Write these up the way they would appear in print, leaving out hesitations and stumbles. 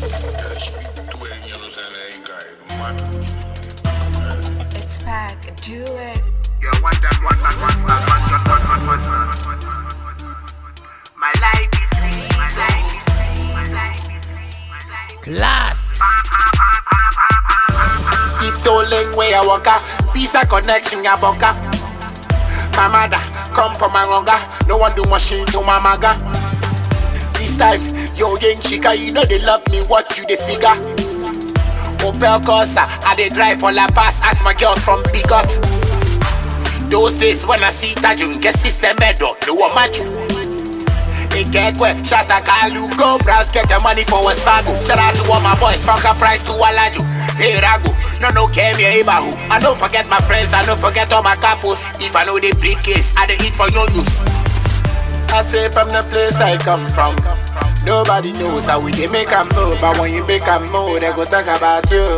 It's back, do it. Yeah, one that, one that, one that, one that. My life is free, my life is free, my life is free, my life is free. Class. Keep tolling where I walk visa connection ya boka. My mother come from Angola, no one do machine to my maga. This time, yo young chica, you know they love me, what you they figure? Opel Corsa, I they drive for La Paz, ask my girls from Bigot. Those days when I see Tajun, get system medo, no one match you. Shout out Kalu, go browse, get the money for West Fargo. Shout out to all my boys, fuck a price to Walaju. Hey Ragu, no came here, Ibahu. I don't forget my friends, I don't forget all my capos. If I know the briefcase, I don't eat for no news. I say from the place I come from, nobody knows how we they make a move. But when you make a move, they go talk about you.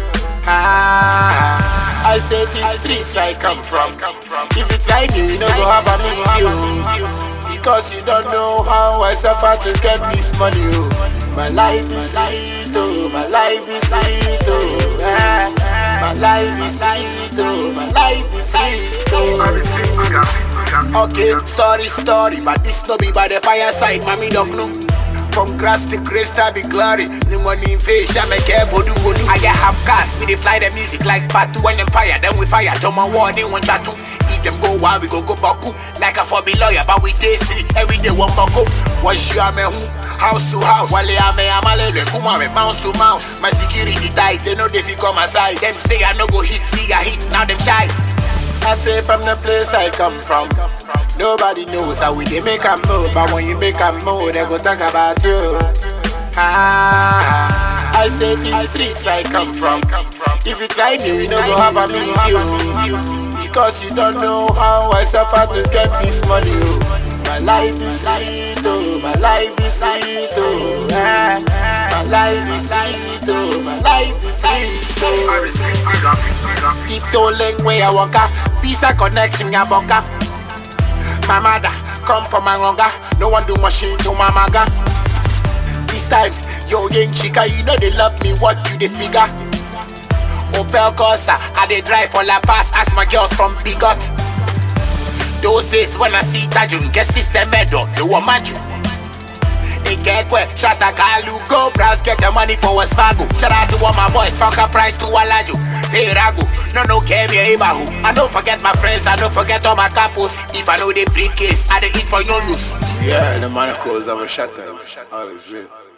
I say these streets I come from. If you try me, you know go have a meet you. Because you don't know how I suffer to get this money, oh. My life is sweet, oh. My life is sweet, oh. My life is sweet, oh. My life is sweet, oh. Okay, story, but this no be by the fireside, mommy don't know. From grass to grace, that be glory. No money in fish, I make careful do. I have cars, we they fly the music like Patu and Empire. Then we fire, to my war, they want chat to. Them go wild, we go baku. Like a 4B lawyer, but we day street every day one baku. Once you are me house to house. Wale ame amale le kuma me bounce to mouse. My security tight, they know they fi come aside. Them say I no go hit, see I hit, now them shy. I say from the place I come from, nobody knows how we they make a move. But when you make a move, they go talk about you. I say these streets I come from. If you try me, you know go have a meet you. Because you don't know how I suffer to get this money, oh. My life is sweet, oh. My life is sweet, oh. My life is sweet, oh. My life is sweet, oh. Keep tolling where I walk visa connection ya boka. My mother come from Angola, no one do machine to my maga. This time, yo young chica, you know they love me, what you they figure? Opel Corsa, I they drive for La Paz, ask my girls from Bigot. Those days when I see Tajun, get system medo, no one match you. Shout out Kalu, go browse, get the money for West Fargo. Shout out to all my boys, fuck a price to Walaju. Hey Ragu, no came here, Ibahu. I don't forget my friends, I don't forget all my capos. If I know the briefcase, I don't eat for no news. Yeah, the manacles of a shutter. Always real.